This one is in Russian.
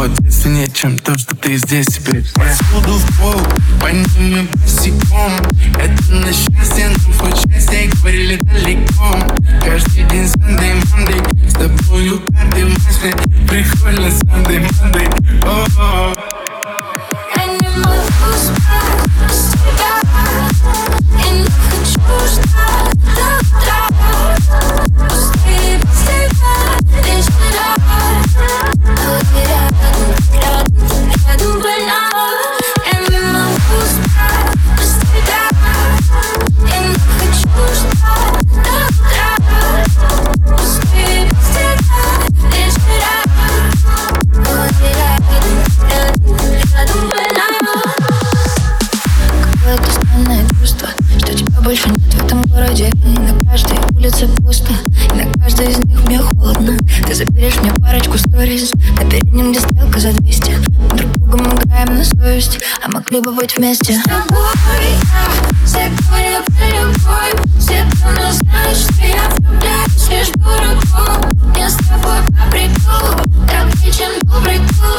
ответственнее, чем то, что ты здесь теперь. Посуду в пол, поднимем босиком. Это на счастье, нам хоть счастье, говорили далеко. Каждый день Sunday, Monday, с тобою каждый мысли. Прикольно Sunday, Monday, о-о-о. Я не могу спать без тебя, и не хочу ждать до утра. Пустые без тебя вечера, но ты рядом больна. Я не могу спать без тебя, и не хочу ждать до утра. Пустые без тебя вечера, но ты рядом больна. Какое-то странное чувство, что тебя больше нет в этом городе. И на каждой улице пусто, и на каждой из них мне холодно. Ты заберешь мне парочку сториз на переднем, где стрелка за 200. Мы друг другом играем на совесть, а могли бы быть вместе. С тобой я все говорят про любовь. Все давно знают, что я влюбляюсь лишь дураком. Я с тобой по приколу, так чем добрый клуб.